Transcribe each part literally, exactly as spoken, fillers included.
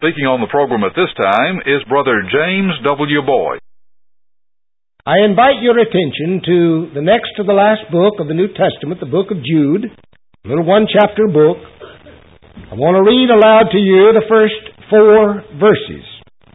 Speaking on the program at this time is Brother James W. Boyd. I invite your attention to the next to the last book of the New Testament, the book of Jude, a little one-chapter book. I want to read aloud to you the first four verses.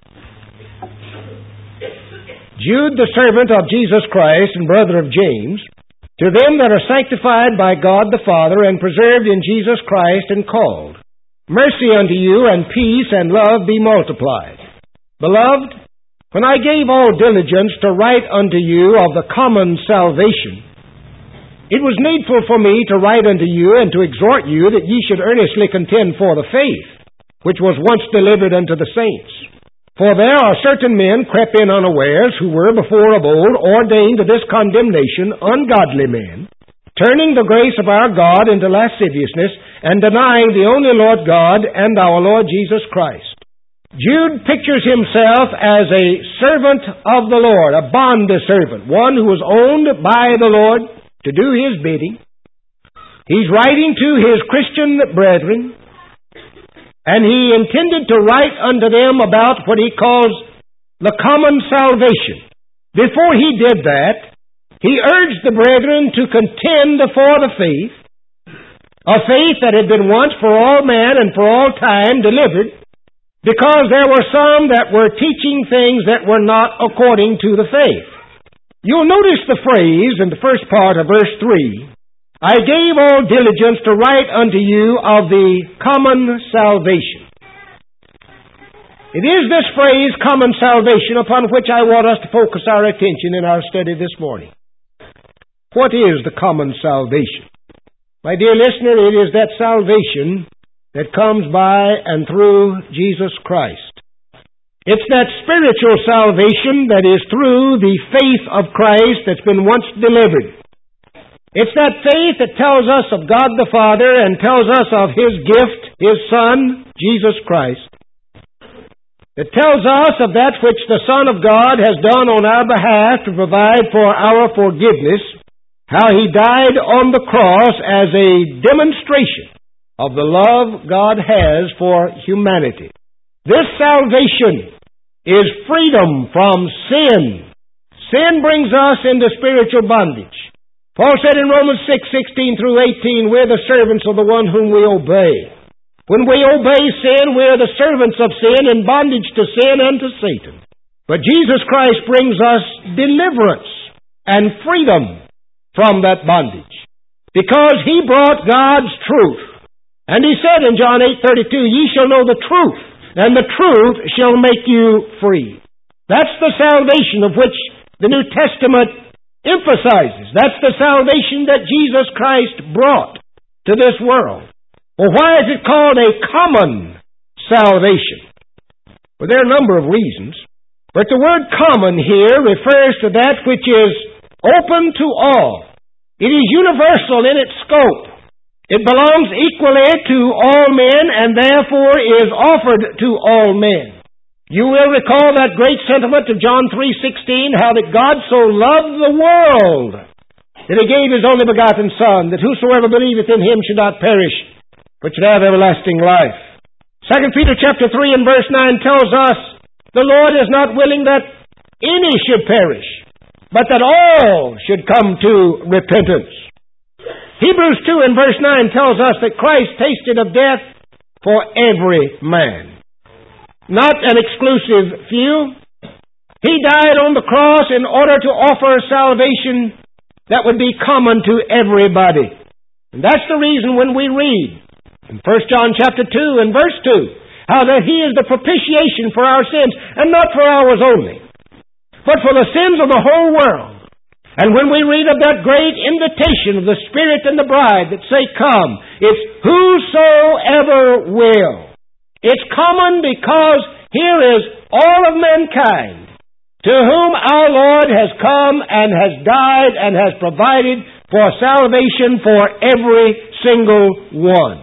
Jude, the servant of Jesus Christ and brother of James, to them that are sanctified by God the Father and preserved in Jesus Christ and called, mercy unto you, and peace and love be multiplied. Beloved, when I gave all diligence to write unto you of the common salvation, it was needful for me to write unto you and to exhort you that ye should earnestly contend for the faith, which was once delivered unto the saints. For there are certain men crept in unawares, who were before of old ordained to this condemnation, ungodly men, turning the grace of our God into lasciviousness, and denying the only Lord God and our Lord Jesus Christ. Jude pictures himself as a servant of the Lord, a bond-servant, one who was owned by the Lord to do His bidding. He's writing to his Christian brethren, and he intended to write unto them about what he calls the common salvation. Before he did that, he urged the brethren to contend for the faith, a faith that had been once for all men and for all time delivered, because there were some that were teaching things that were not according to the faith. You'll notice the phrase in the first part of verse three, I gave all diligence to write unto you of the common salvation. It is this phrase, common salvation, upon which I want us to focus our attention in our study this morning. What is the common salvation? My dear listener, it is that salvation that comes by and through Jesus Christ. It's that spiritual salvation that is through the faith of Christ that's been once delivered. It's that faith that tells us of God the Father and tells us of His gift, His Son, Jesus Christ. It tells us of that which the Son of God has done on our behalf to provide for our forgiveness, how He died on the cross as a demonstration of the love God has for humanity. This salvation is freedom from sin. Sin brings us into spiritual bondage. Paul said in Romans six, sixteen through eighteen, we're the servants of the one whom we obey. When we obey sin, we're the servants of sin, in bondage to sin and to Satan. But Jesus Christ brings us deliverance and freedom from that bondage, because He brought God's truth. And He said in John eight thirty-two, ye shall know the truth, and the truth shall make you free. That's the salvation of which the New Testament emphasizes. That's the salvation that Jesus Christ brought to this world. Well, why is it called a common salvation? Well, there are a number of reasons. But the word common here refers to that which is open to all. It is universal in its scope. It belongs equally to all men and therefore is offered to all men. You will recall that great sentiment of John three sixteen, how that God so loved the world that He gave His only begotten Son, that whosoever believeth in Him should not perish, but should have everlasting life. Second Peter chapter three and verse nine tells us, the Lord is not willing that any should perish, but that all should come to repentance. Hebrews two and verse nine tells us that Christ tasted of death for every man. Not an exclusive few. He died on the cross in order to offer salvation that would be common to everybody. And that's the reason when we read in First John chapter two and verse two, how that He is the propitiation for our sins, and not for ours only, but for the sins of the whole world. And when we read of that great invitation of the Spirit and the bride that say, come, it's whosoever will. It's common because here is all of mankind to whom our Lord has come and has died and has provided for salvation for every single one.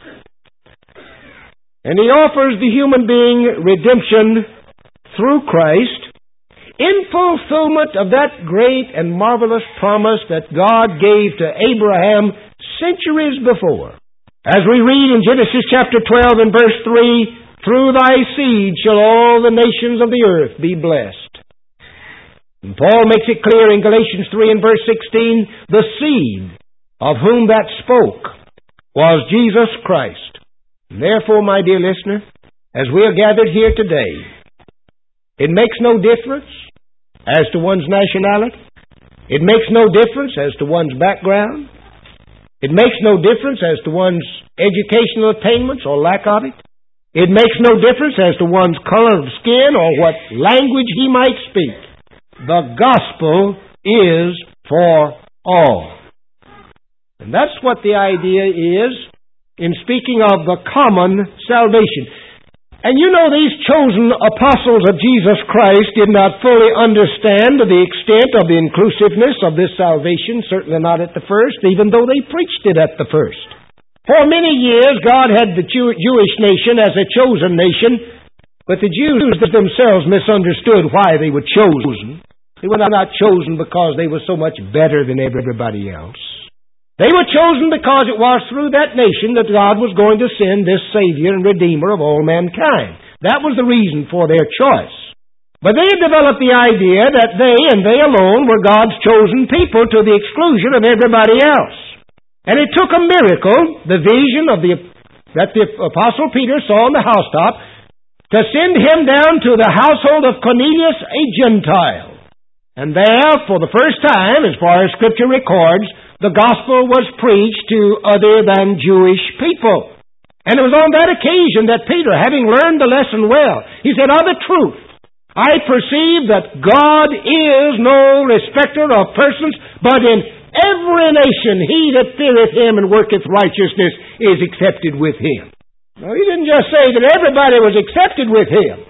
And He offers the human being redemption through Christ in fulfillment of that great and marvelous promise that God gave to Abraham centuries before. As we read in Genesis chapter twelve and verse three, through thy seed shall all the nations of the earth be blessed. And Paul makes it clear in Galatians three and verse sixteen, the seed of whom that spoke was Jesus Christ. And therefore, my dear listener, as we are gathered here today, it makes no difference as to one's nationality. It makes no difference as to one's background. It makes no difference as to one's educational attainments or lack of it. It makes no difference as to one's color of skin or what language he might speak. The gospel is for all. And that's what the idea is in speaking of the common salvation. And you know, these chosen apostles of Jesus Christ did not fully understand the extent of the inclusiveness of this salvation, certainly not at the first, even though they preached it at the first. For many years, God had the Jew- Jewish nation as a chosen nation, but the Jews themselves misunderstood why they were chosen. They were not chosen because they were so much better than everybody else. They were chosen because it was through that nation that God was going to send this Savior and Redeemer of all mankind. That was the reason for their choice. But they had developed the idea that they and they alone were God's chosen people to the exclusion of everybody else. And it took a miracle, the vision of the that the Apostle Peter saw on the housetop, to send him down to the household of Cornelius, a Gentile. And there, for the first time, as far as Scripture records, the gospel was preached to other than Jewish people. And it was on that occasion that Peter, having learned the lesson well, he said, "Of a truth, I perceive that God is no respecter of persons, but in every nation he that feareth him and worketh righteousness is accepted with him." Now, he didn't just say that everybody was accepted with him.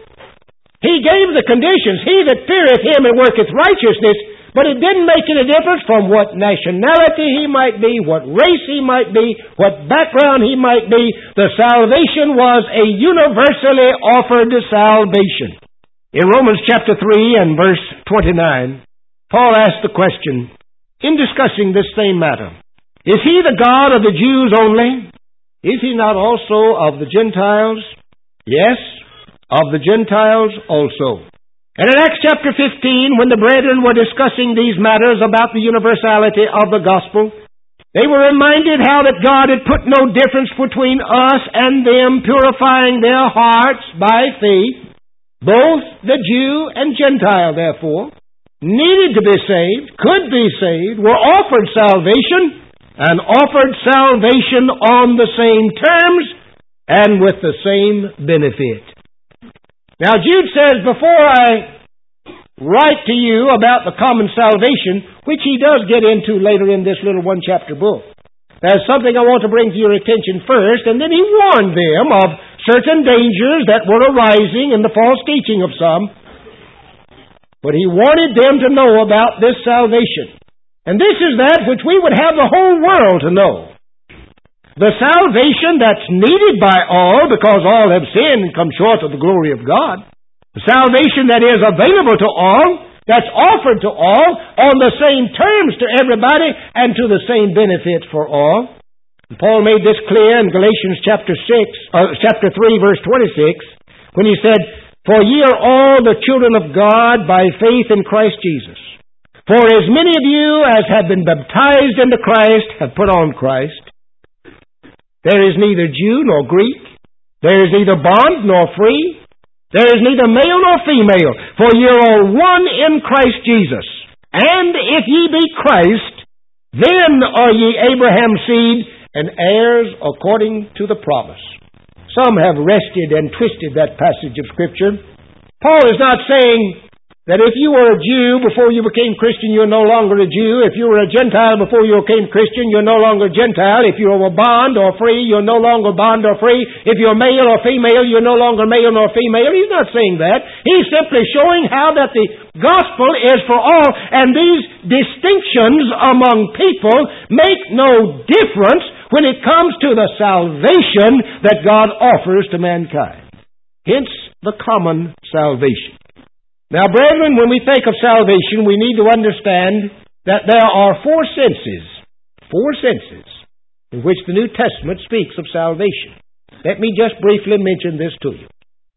He gave the conditions, he that feareth him and worketh righteousness, but it didn't make any difference from what nationality he might be, what race he might be, what background he might be. The salvation was a universally offered salvation. In Romans chapter three and verse twenty-nine, Paul asked the question, in discussing this same matter, is he the God of the Jews only? Is he not also of the Gentiles? Yes, of the Gentiles also. And in Acts chapter fifteen, when the brethren were discussing these matters about the universality of the gospel, they were reminded how that God had put no difference between us and them, purifying their hearts by faith. Both the Jew and Gentile, therefore, needed to be saved, could be saved, were offered salvation, and offered salvation on the same terms and with the same benefit. Now, Jude says, before I write to you about the common salvation, which he does get into later in this little one-chapter book, there's something I want to bring to your attention first, and then he warned them of certain dangers that were arising in the false teaching of some. But he wanted them to know about this salvation. And this is that which we would have the whole world to know. The salvation that's needed by all, because all have sinned and come short of the glory of God. The salvation that is available to all, that's offered to all, on the same terms to everybody, and to the same benefit for all. And Paul made this clear in Galatians chapter six, uh, chapter three, verse twenty-six, when he said, "For ye are all the children of God by faith in Christ Jesus. For as many of you as have been baptized into Christ have put on Christ. There is neither Jew nor Greek. There is neither bond nor free. There is neither male nor female. For ye are all one in Christ Jesus. And if ye be Christ, then are ye Abraham's seed and heirs according to the promise." Some have wrested and twisted that passage of Scripture. Paul is not saying that if you were a Jew before you became Christian, you're no longer a Jew. If you were a Gentile before you became Christian, you're no longer Gentile. If you were bond or free, you're no longer bond or free. If you're male or female, you're no longer male nor female. He's not saying that. He's simply showing how that the gospel is for all, and these distinctions among people make no difference when it comes to the salvation that God offers to mankind. Hence, the common salvation. Now, brethren, when we think of salvation, we need to understand that there are four senses, four senses in which the New Testament speaks of salvation. Let me just briefly mention this to you.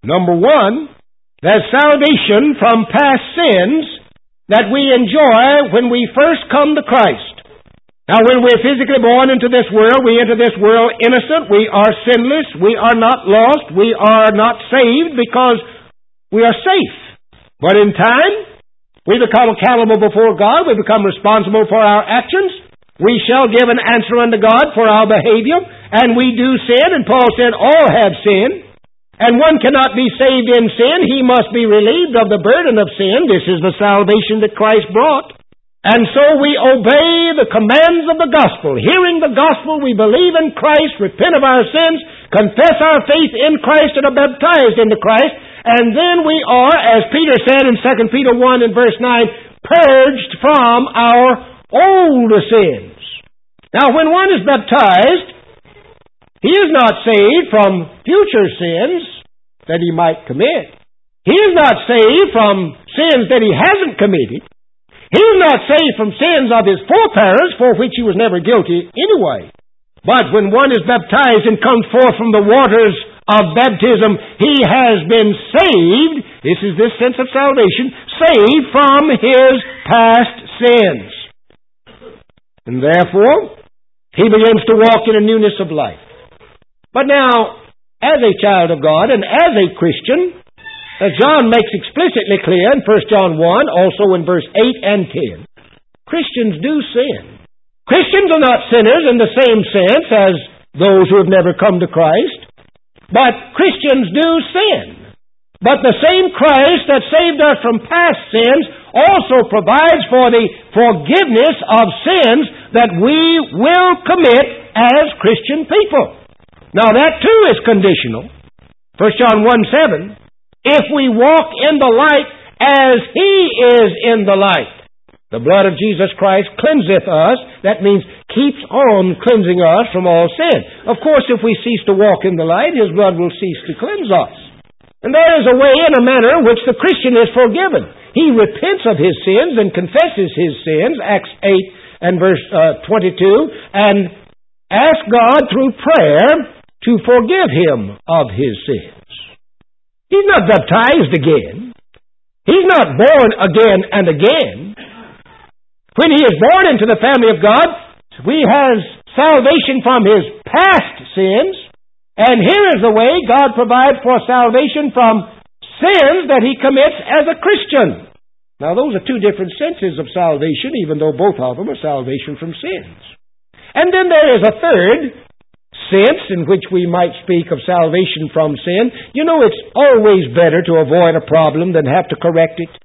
Number one, there's salvation from past sins that we enjoy when we first come to Christ. Now, when we're physically born into this world, we enter this world innocent. We are sinless. We are not lost. We are not saved because we are safe. But in time, we become accountable before God. We become responsible for our actions. We shall give an answer unto God for our behavior. And we do sin, and Paul said all have sinned. And one cannot be saved in sin. He must be relieved of the burden of sin. This is the salvation that Christ brought. And so we obey the commands of the gospel. Hearing the gospel, we believe in Christ, repent of our sins, confess our faith in Christ, and are baptized into Christ. And then we are, as Peter said in Second Peter one and verse nine, purged from our old sins. Now, when one is baptized, he is not saved from future sins that he might commit. He is not saved from sins that he hasn't committed. He is not saved from sins of his foreparents, for which he was never guilty anyway. But when one is baptized and comes forth from the waters of baptism, he has been saved. This is this sense of salvation, saved from his past sins. And therefore, he begins to walk in a newness of life. But now, as a child of God and as a Christian, as John makes explicitly clear in First John one, also in verse eight and ten, Christians do sin. Christians are not sinners in the same sense as those who have never come to Christ, but Christians do sin. But the same Christ that saved us from past sins also provides for the forgiveness of sins that we will commit as Christian people. Now that too is conditional. First John one seven, if we walk in the light as He is in the light, the blood of Jesus Christ cleanseth us. That means keeps on cleansing us from all sin. Of course, if we cease to walk in the light, His blood will cease to cleanse us. And there is a way and a manner in which the Christian is forgiven. He repents of his sins and confesses his sins, Acts eight and verse uh, twenty-two, and asks God through prayer to forgive him of his sins. He's not baptized again. He's not born again and again. When he is born into the family of God, he has salvation from his past sins. And here is the way God provides for salvation from sins that he commits as a Christian. Now, those are two different senses of salvation, even though both of them are salvation from sins. And then there is a third sense in which we might speak of salvation from sin. You know, it's always better to avoid a problem than have to correct it.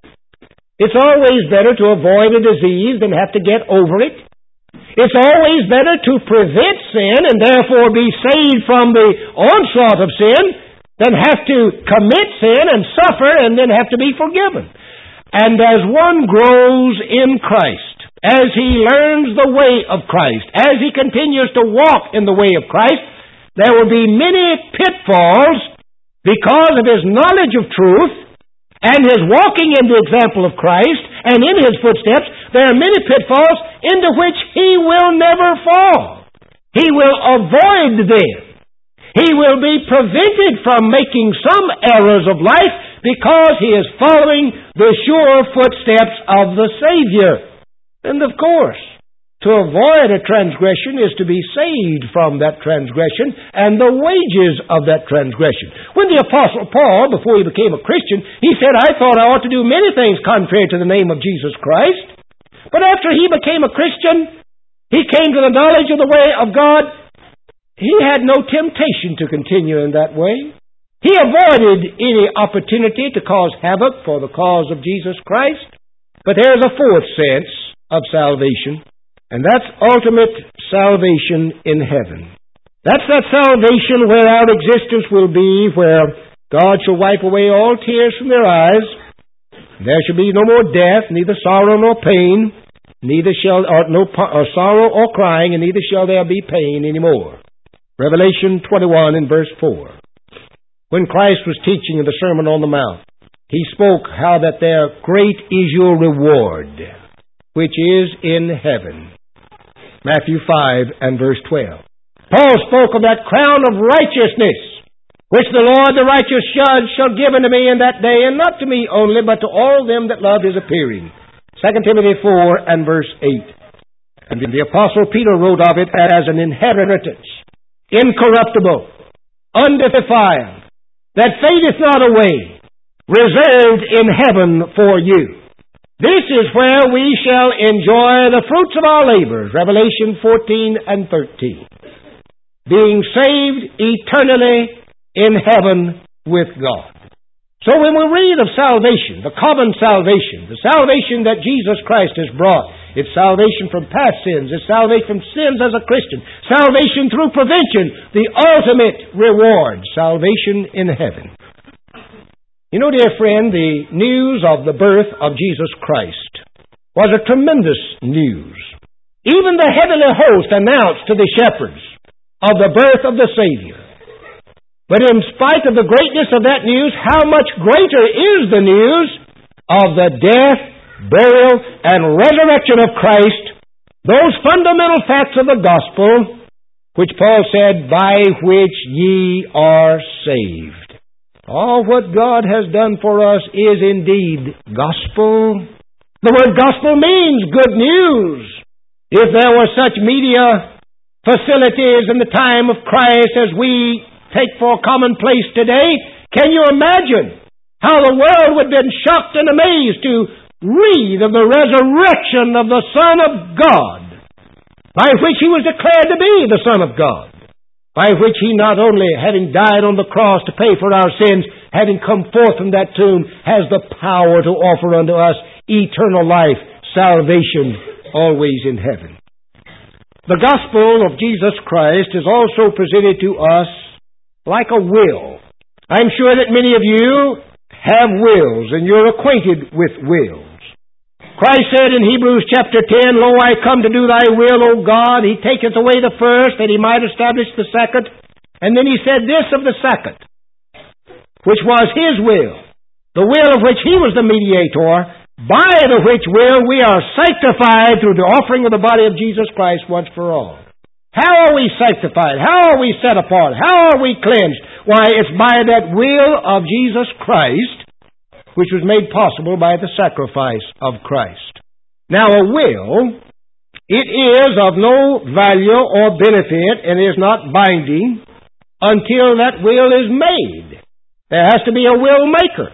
It's always better to avoid a disease than have to get over it. It's always better to prevent sin and therefore be saved from the onslaught of sin than have to commit sin and suffer and then have to be forgiven. And as one grows in Christ, as he learns the way of Christ, as he continues to walk in the way of Christ, there will be many pitfalls because of his knowledge of truth and his walking in the example of Christ and in his footsteps. There are many pitfalls into which he will never fall. He will avoid them. He will be prevented from making some errors of life because he is following the sure footsteps of the Savior. And of course, to avoid a transgression is to be saved from that transgression and the wages of that transgression. When the Apostle Paul, before he became a Christian, he said, I thought I ought to do many things contrary to the name of Jesus Christ. But after he became a Christian, he came to the knowledge of the way of God. He had no temptation to continue in that way. He avoided any opportunity to cause havoc for the cause of Jesus Christ. But there is a fourth sense of salvation, and that's ultimate salvation in heaven. That's that salvation where our existence will be, where God shall wipe away all tears from their eyes. There shall be no more death, neither sorrow nor pain, neither shall or no or sorrow or crying, and neither shall there be pain any more. Revelation twenty-one and verse four. When Christ was teaching in the Sermon on the Mount, he spoke how that there great is your reward, which is in heaven. Matthew five and verse twelve. Paul spoke of that crown of righteousness which the Lord the righteous judge shall give unto me in that day, and not to me only, but to all them that love his appearing. Second Timothy four and verse eight. And the Apostle Peter wrote of it as an inheritance, incorruptible, undefiled, that fadeth not away, reserved in heaven for you. This is where we shall enjoy the fruits of our labors, Revelation fourteen and thirteen. Being saved eternally in heaven with God. So when we read of salvation, the common salvation, the salvation that Jesus Christ has brought, it's salvation from past sins, it's salvation from sins as a Christian, salvation through prevention, the ultimate reward, salvation in heaven. You know, dear friend, the news of the birth of Jesus Christ was a tremendous news. Even the heavenly host announced to the shepherds of the birth of the Savior. But in spite of the greatness of that news, how much greater is the news of the death, burial, and resurrection of Christ, those fundamental facts of the gospel, which Paul said, by which ye are saved. All what God has done for us is indeed gospel. The word gospel means good news. If there were such media facilities in the time of Christ as we take for commonplace today, can you imagine how the world would have been shocked and amazed to read of the resurrection of the Son of God, by which He was declared to be the Son of God, by which He not only, having died on the cross to pay for our sins, having come forth from that tomb, has the power to offer unto us eternal life, salvation, always in heaven. The gospel of Jesus Christ is also presented to us like a will. I'm sure that many of you have wills, and you're acquainted with wills. Christ said in Hebrews chapter ten, Lo, I come to do thy will, O God. He taketh away the first, that he might establish the second. And then he said this of the second, which was his will, the will of which he was the mediator, by the which will we are sanctified through the offering of the body of Jesus Christ once for all. How are we sanctified? How are we set apart? How are we cleansed? Why, it's by that will of Jesus Christ, which was made possible by the sacrifice of Christ. Now, a will, it is of no value or benefit and is not binding until that will is made. There has to be a will maker.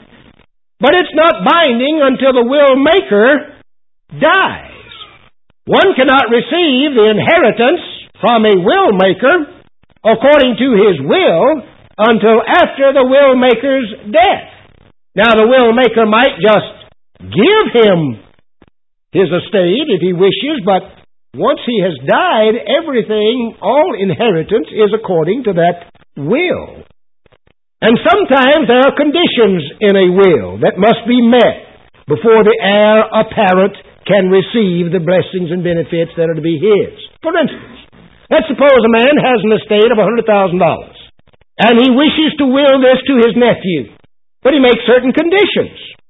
But it's not binding until the will maker dies. One cannot receive the inheritance from a will maker according to his will until after the will maker's death. Now, the will maker might just give him his estate if he wishes, but once he has died, everything, all inheritance is according to that will. And sometimes there are conditions in a will that must be met before the heir apparent can receive the blessings and benefits that are to be his. For instance, let's suppose a man has an estate of one hundred thousand dollars, and he wishes to will this to his nephew. But he makes certain conditions.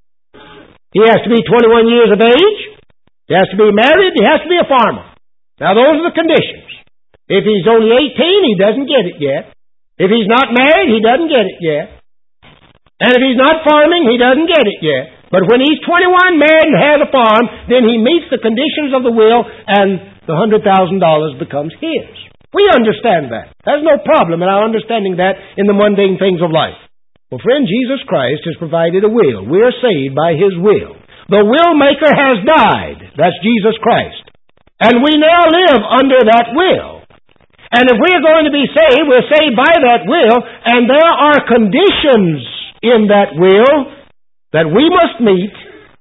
He has to be twenty-one years of age. He has to be married. He has to be a farmer. Now, those are the conditions. If he's only eighteen, he doesn't get it yet. If he's not married, he doesn't get it yet. And if he's not farming, he doesn't get it yet. But when he's twenty-one, married, and has a farm, then he meets the conditions of the will, and the one hundred thousand dollars becomes his. We understand that. There's no problem in our understanding that in the mundane things of life. Well, friend, Jesus Christ has provided a will. We are saved by His will. The will maker has died. That's Jesus Christ. And we now live under that will. And if we're going to be saved, we're saved by that will, and there are conditions in that will that we must meet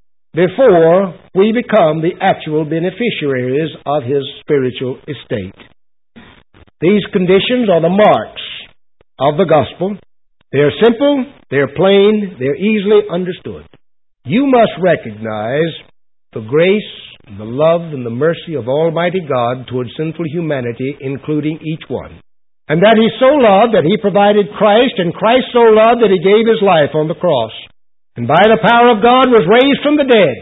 before we become the actual beneficiaries of His spiritual estate. These conditions are the marks of the gospel. They're simple, they're plain, they're easily understood. You must recognize the grace, the love, and the mercy of Almighty God towards sinful humanity, including each one. And that He so loved that He provided Christ, and Christ so loved that He gave His life on the cross. And by the power of God was raised from the dead.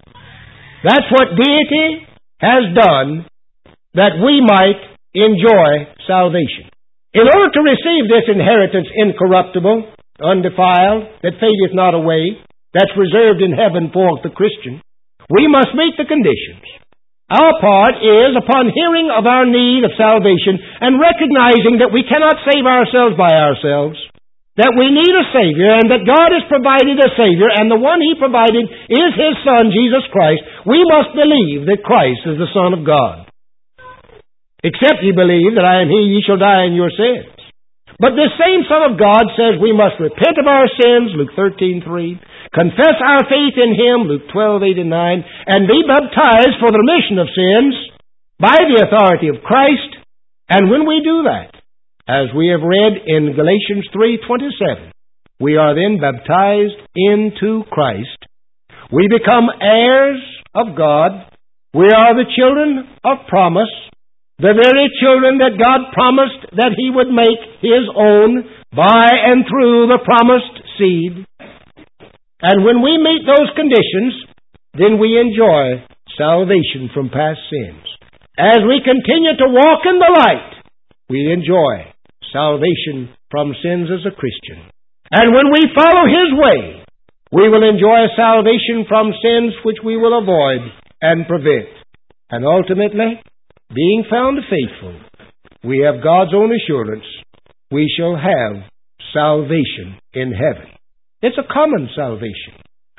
That's what deity has done that we might enjoy salvation. In order to receive this inheritance incorruptible, undefiled, that fadeth not away, that's reserved in heaven for the Christian, we must meet the conditions. Our part is, upon hearing of our need of salvation and recognizing that we cannot save ourselves by ourselves, that we need a Savior and that God has provided a Savior, and the one He provided is His Son, Jesus Christ, we must believe that Christ is the Son of God. Except ye believe that I am He, ye shall die in your sins. But this same Son of God says we must repent of our sins, Luke thirteen three, confess our faith in Him, Luke twelve eight and nine, and be baptized for the remission of sins by the authority of Christ. And when we do that, as we have read in Galatians three twenty-seven, we are then baptized into Christ. We become heirs of God. We are the children of promise, the very children that God promised that He would make His own by and through the promised seed. And when we meet those conditions, then we enjoy salvation from past sins. As we continue to walk in the light, we enjoy salvation from sins as a Christian. And when we follow His way, we will enjoy salvation from sins which we will avoid and prevent. And ultimately, being found faithful, we have God's own assurance we shall have salvation in heaven. It's a common salvation.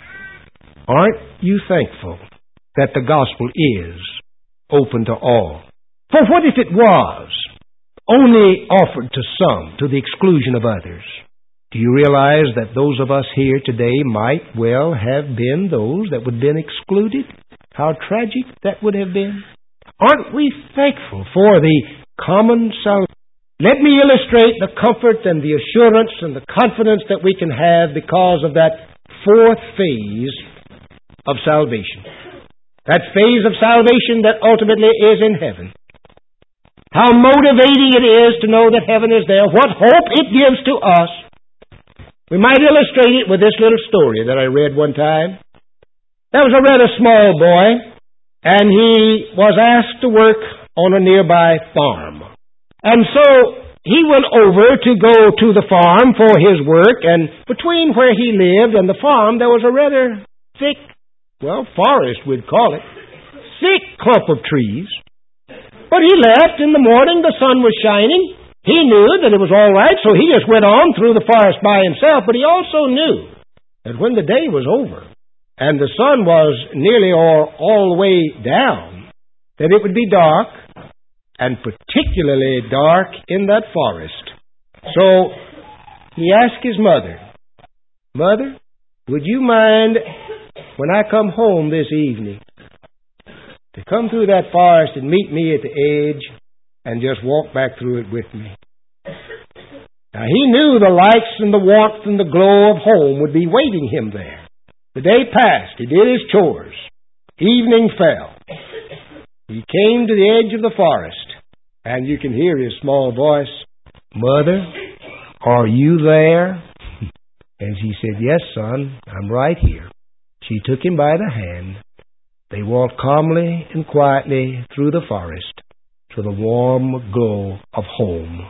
Aren't you thankful that the gospel is open to all? For what if it was only offered to some to the exclusion of others? Do you realize that those of us here today might well have been those that would have been excluded? How tragic that would have been. Aren't we thankful for the common salvation? Let me illustrate the comfort and the assurance and the confidence that we can have because of that fourth phase of salvation. That phase of salvation that ultimately is in heaven. How motivating it is to know that heaven is there. What hope it gives to us. We might illustrate it with this little story that I read one time. There was a rather small boy, and he was asked to work on a nearby farm. And so he went over to go to the farm for his work, and between where he lived and the farm there was a rather thick, well, forest we'd call it, thick clump of trees. But he left in the morning, the sun was shining. He knew that it was all right, so he just went on through the forest by himself. But he also knew that when the day was over and the sun was nearly all, all the way down, that it would be dark, and particularly dark in that forest. So he asked his mother, "Mother, would you mind when I come home this evening to come through that forest and meet me at the edge and just walk back through it with me?" Now he knew the lights and the warmth and the glow of home would be waiting him there. The day passed. He did his chores. Evening fell. He came to the edge of the forest, and you can hear his small voice, "Mother, are you there?" And she said, "Yes, son, I'm right here." She took him by the hand. They walked calmly and quietly through the forest to the warm glow of home.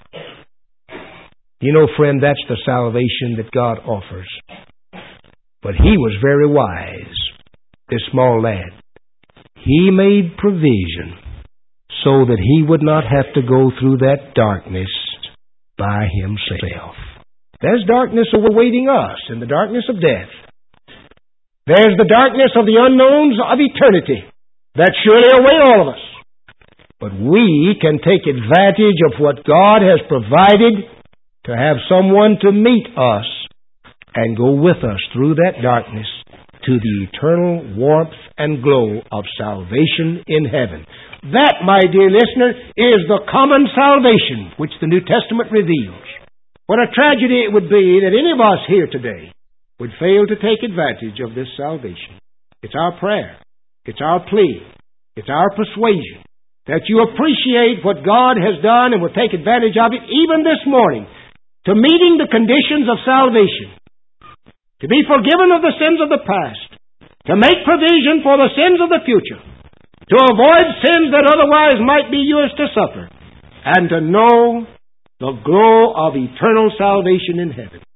You know, friend, that's the salvation that God offers. But he was very wise, this small lad. He made provision so that he would not have to go through that darkness by himself. There's darkness awaiting us in the darkness of death. There's the darkness of the unknowns of eternity that surely await all of us. But we can take advantage of what God has provided to have someone to meet us and go with us through that darkness to the eternal warmth and glow of salvation in heaven. That, my dear listener, is the common salvation which the New Testament reveals. What a tragedy it would be that any of us here today would fail to take advantage of this salvation. It's our prayer. It's our plea. It's our persuasion that you appreciate what God has done and will take advantage of it even this morning to meeting the conditions of salvation, to be forgiven of the sins of the past, to make provision for the sins of the future, to avoid sins that otherwise might be yours to suffer, and to know the glow of eternal salvation in heaven.